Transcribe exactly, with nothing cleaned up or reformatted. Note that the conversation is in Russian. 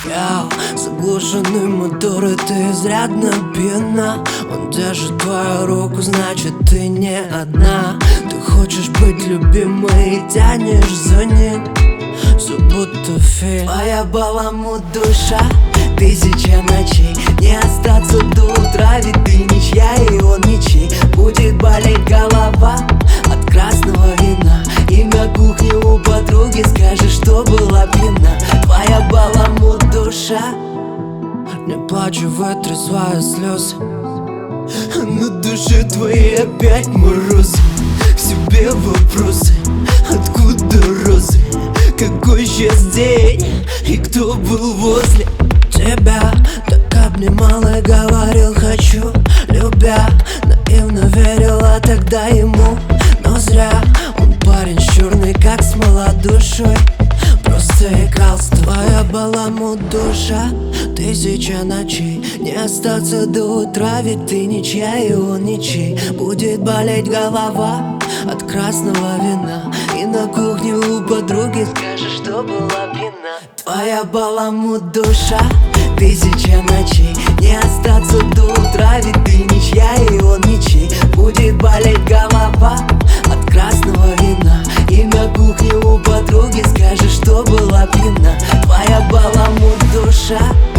Я заглушенный мотор, и ты изрядно пьяна. Он держит твою руку, значит ты не одна. Ты хочешь быть любимой и тянешь за ним, все будто фильм. Твоя баламут душа, тысяча ночей. Не остаться до утра, ведь ты ничья и он ничей. Будет болеть голова от красного вина, и на кухне у подруги скажешь, что была пьяна. Твоя баламут душа, не плачу, вытри свои слезы. На душе твоей опять мороз. К себе вопросы: откуда розы? Какой сейчас день? И кто был возле тебя? Так обнимал и говорил хочу, любя. Наивно верила тогда ему, но зря. Он парень черный, как смола душой, просто игрался. Твоя баламут душа, тысяча ночей. Не остаться до утра, ведь ты ничья и он ничей. Будет болеть голова от красного вина, и на кухне у подруги скажешь, что была пьяна. Твоя баламут душа, тысяча ночей. Не остаться до утра, ведь ты ничья и он ничей. Будет болеть голова от красного вина, и на кухне у подруги скажешь, что была пьяна. Твоя баламут душа.